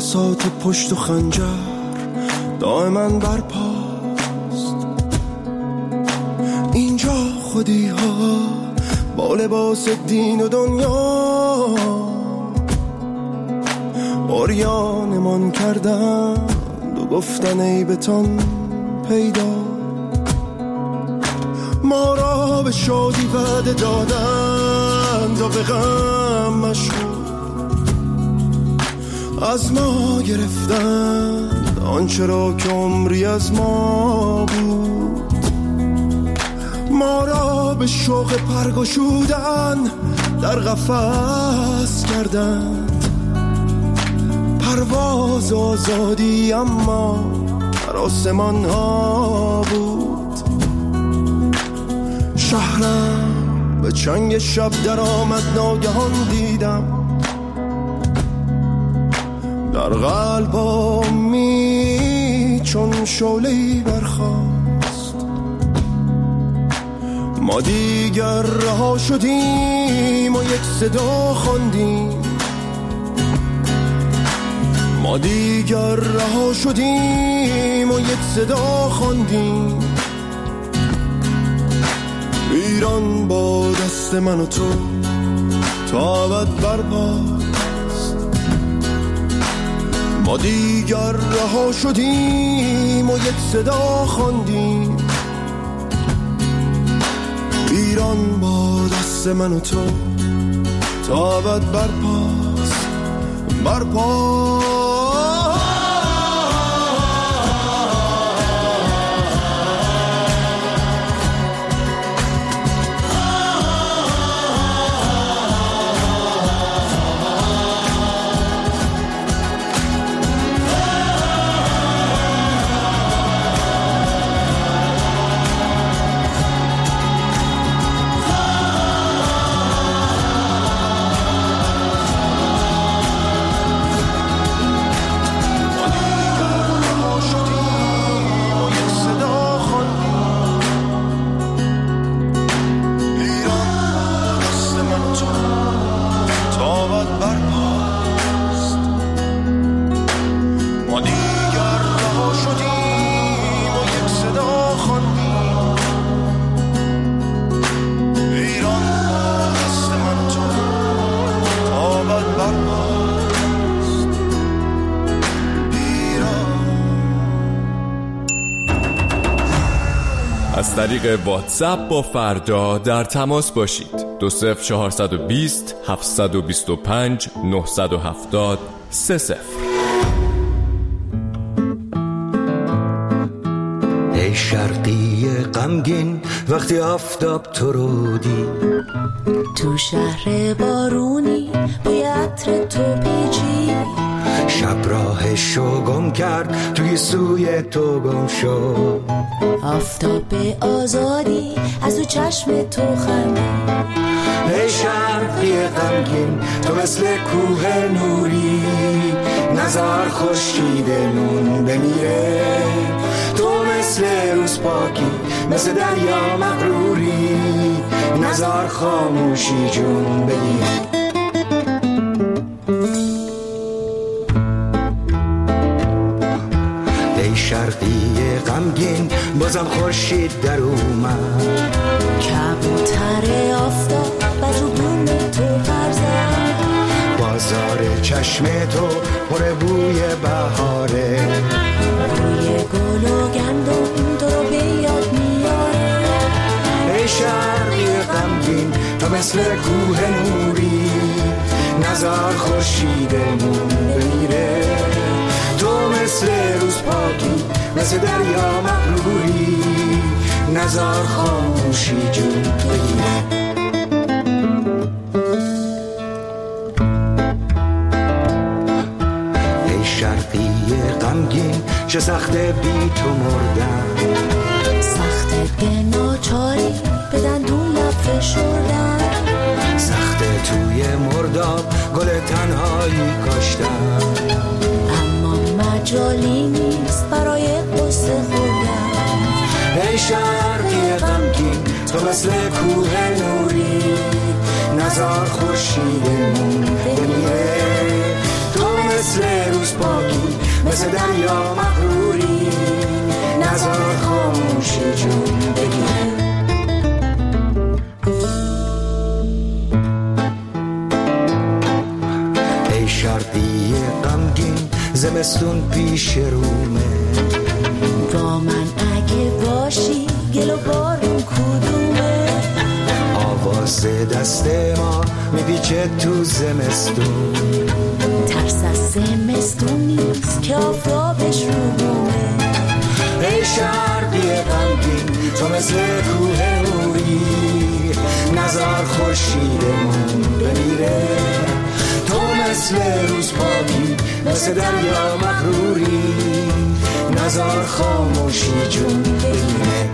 بساط پشت و خنجر دائما برپاست. اینجا خودی ها با لباس دین و دنیا عریانمان کردند و گفتن ای بتان پیدا. ما را به شادی وعده دادند و به غم مشغول از ما گرفتند آنچه را که عمری از ما بود. ما را به شوق پرگشودن در قفس کردند، پرواز آزادی اما در آسمان ها بود. شهرم به چنگ شب در آمد، ناگهان دیدم در قلب امید چون شعله‌ای برخاست. ما دیگر رها شدیم و یک صدا خواندیم، ما دیگر رها شدیم و یک صدا خواندیم. ایران با دست من و تو تا ابد برپاست. ما دیگر رها شدیم و یک صدا خواندیم. ایران با دست من و تو تا ابد برپاست، برپاست. از طریق واتساپ با فردا در تماس باشید. 20420 725 970 30. ای شرقی غمگین وقتی آفتاب تو رو دید، تو شهر بارونی بوی عطر تو پیچی، شب راهشو گم کرد توی سوی تو گم شد. آفتاب آزادی از تو چشم تو خنده. ای شرقی غمگین تو مثل کوه نوری، نزار خورشیدمون بمیره. تو مثل روز پاکی، مثل دریا مغروری، نزار خاموشی جون بگیره. ای شرقی غمگین بازم خورشید در اومد، کبوتر آفتاب و تو بوم تو پرزد. بازار چشم تو پر بوی بهاره، بوی گل و گندم تو رو به یاد میاره. ای شرقی غمگین تو مثل کوه نوری، نزار خورشیدمون بمیره. تو مثل روز پاکی، مثل دریا مغروری، نزار خاموشی جون بگیره. ای شرقی غمگین چه سخته بی تو مردن، سخته به ناچاری به دندون لب فشردن، سخته توی مرداب گل تنهایی کاشتن. اما مجالی نیست برای قصه خوردن. ای شرقی غمگین تو مثل کوه نوری، نزار خورشیدمون بمیره. تو مثل مثل روز پاکی، مثل دریا مغروری، نزار خاموشی جون بگیره. ای شرقی غمگین زمستون پیش رومه، با من اگه باشی گل و بارون کدومه؟ آواز دست ما میپیچه تو زمستون، ترس از زمستون نیست که آفتابش رو بومه. ای شرقی غمگین تو مثل کوه نوری، نزار خورشیدمون بمیره. تو مثل روز پاکی، مثل دریا مغروری، نزار خاموشی جون بگیره.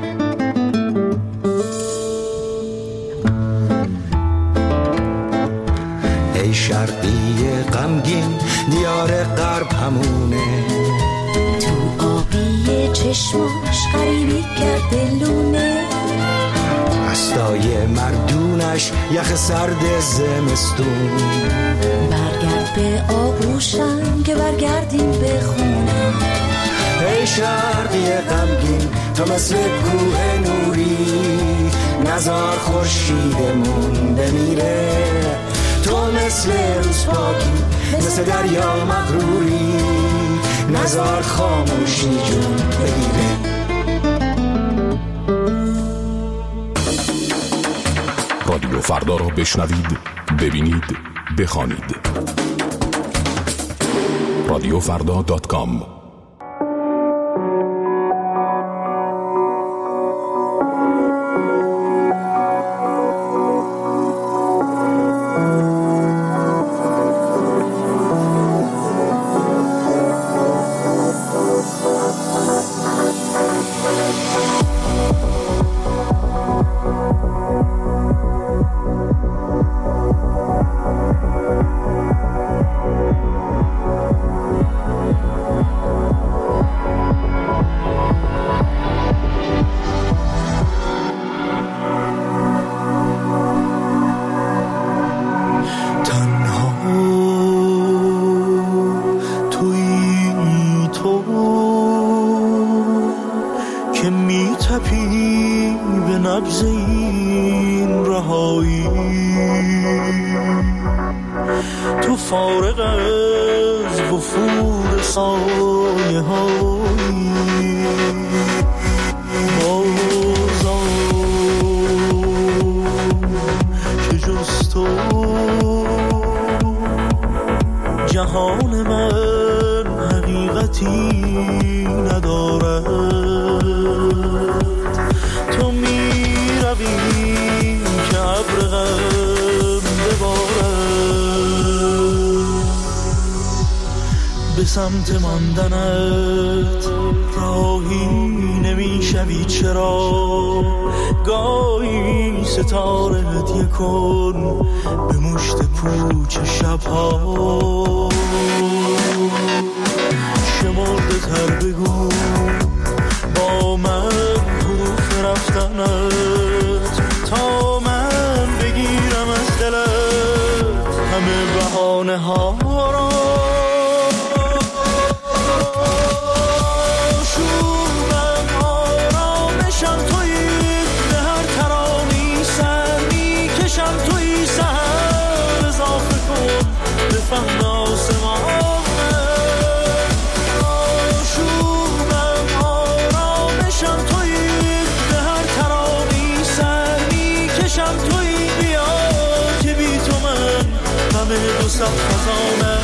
ای شرقی غمگین دیار غرب همونه، تو آبی چشماش غریبی کرده لونه، دستای مردونش یخ سرد زمستون. برگرد به آغوشم که برگردیم به خونه. ای شرقی غمگین تو مثل کوه نوری، نزار خورشیدمون بمیره. تو مثل روز پاکی، مثل دریا مغروری، نزار خاموشی جون بگیره. رادیو فردا را بشنوید، ببینید، بخوانید. رادیوفردا.com جهان من حقیقتی ندارد، تو می روی که ابر غم ببارد. به سمت ماندنت راهی نمی شوی چرا؟ گاهی ستاره هدیه کن به مشت پوچ شبها. شمرده تر بگو با من حروف رفتنت، تا من بگیرم از دلت همه بهانه ها را. شومم آرامشم تویی، به هر ترانی سر میکشم تویی. سهر اضافه کن به فهم آسمان. دو صد خزانه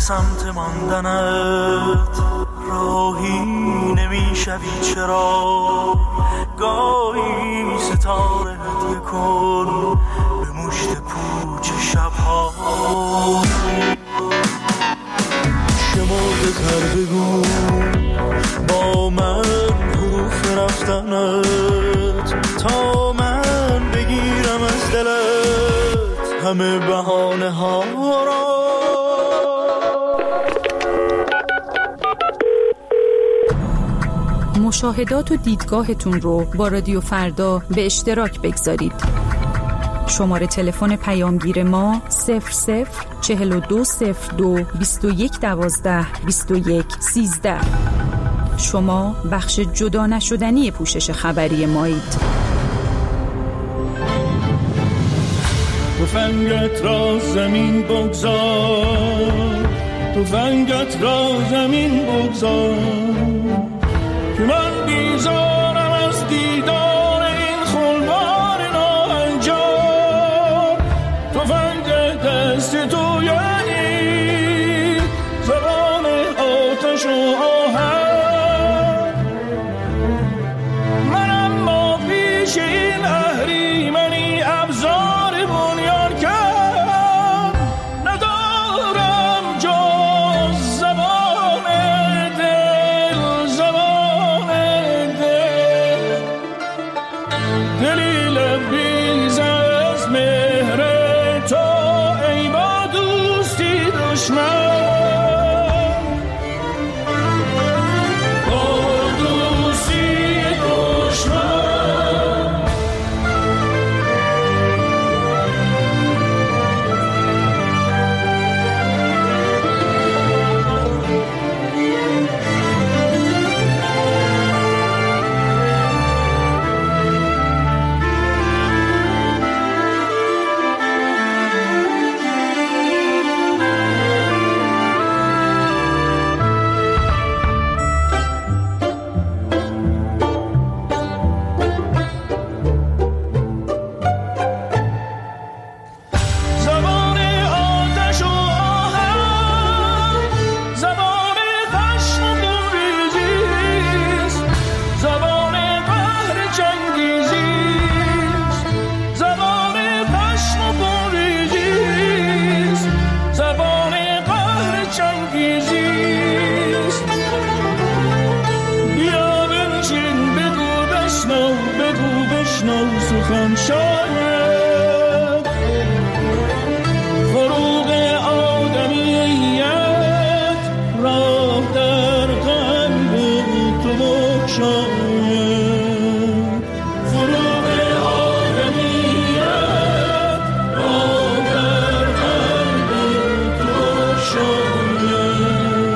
سمت ماندنت راهی نمیشوی چرا گاهی ستاره هدیه کن به مشت پوچ شبها شمرده تر بگو با من حروف رفتنت تا من بگیرم از دلت همه بهانه ها را. مشاهدات و دیدگاهتون رو با رادیو فردا به اشتراک بگذارید. شماره تلفن پیامگیر ما 00420221122113. شما بخش جدا نشدنی پوشش خبری مایید. تفنگت را زمین بگذار، تفنگت را زمین بگذار که من بیزارم از دیدار این خلوار ناهنجار. تفنگ دست تو یعنی زبان آتش و آهن، منم با پیش این اهریمنی ابزار بنیان کن ندارم جز زبان دل، زبان دل، دلی لبریز از مهر تو ای با دوستی دشمن. سخن شاید فروغ آدمیت راه در قلب تو بخشاید، فروغ آدمیت راه در قلب تو بخشاید.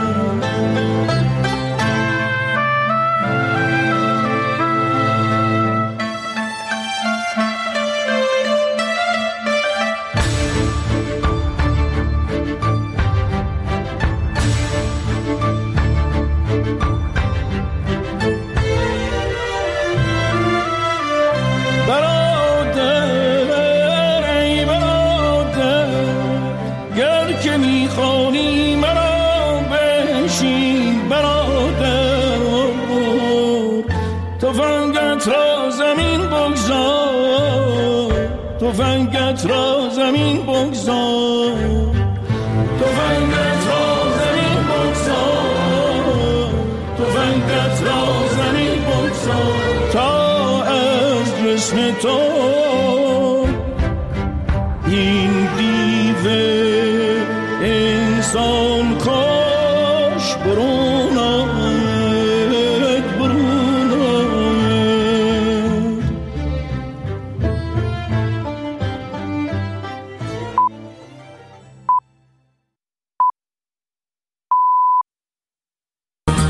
تفنگت را زمین بگذار، تفنگت را زمین بگذار، تفنگت را زمین بگذار، تفنگت را زمین بگذار تا از جسم تو